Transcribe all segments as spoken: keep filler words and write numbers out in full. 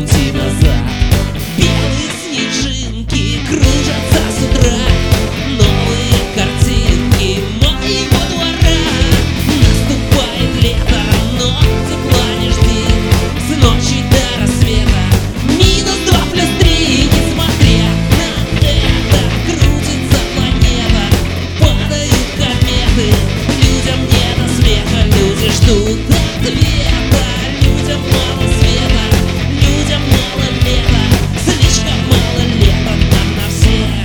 пути назад. Белые снежинки кружатся с утра, новые картинки моего двора. Наступает лето, но тепла не жди, с ночи до рассвета минус два плюс три. Несмотря на это, крутится планета, падают кометы, людям не до смеха, люди ждут ответа. Людям мало света, людям мало лета, слишком мало лета нам на всех.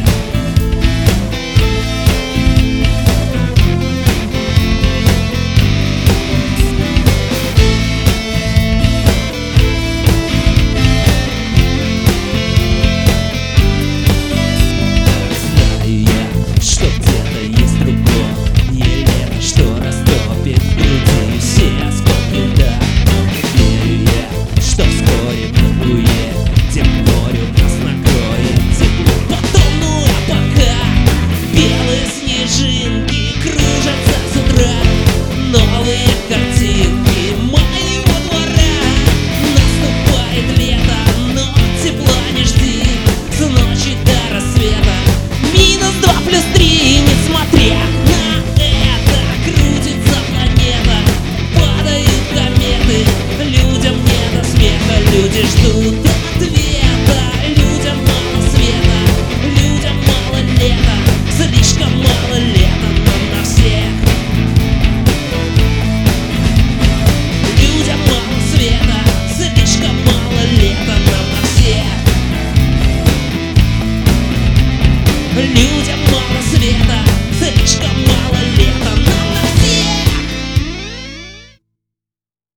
Знаю я, что где-то есть другое лето, что растопит в груди все осколки льда. Верю я, что вскоре мы уедем, морю нас накроет тепло. Потом, ну а пока белые снежинки кружатся с утра, новые картинки моего двора. Наступает лето, но тепла не жди, с ночи до рассвета минус два плюс три. Несмотря на это, крутится планета, падают кометы, людям не до смеха, люди ждут ответа. Людям мало света, людям мало лета, слишком мало лета нам на всех. Людям мало света, слишком мало лета нам на всех. Людям